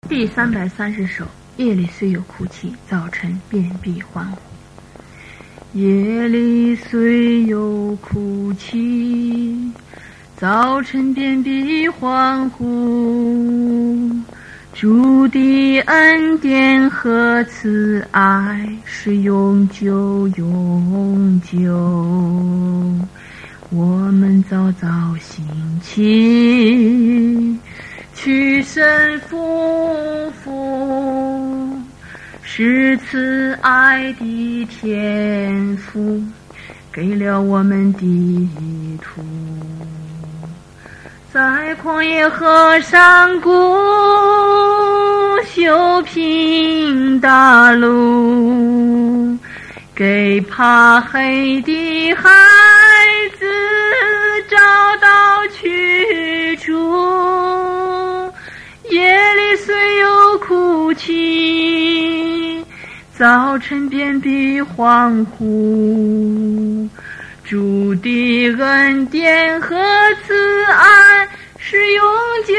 第330首，夜里虽有哭泣，早晨便必欢呼。夜里虽有哭泣，早晨便必欢呼。主的恩典和慈爱是永久永久，我们早早兴起，屈身匍匐，是慈爱的天父给了我们地图，在旷野和山谷修平大路，给怕黑的孩子找到去处。夜里虽有哭泣，早晨便必欢呼。主的恩典和慈爱是永久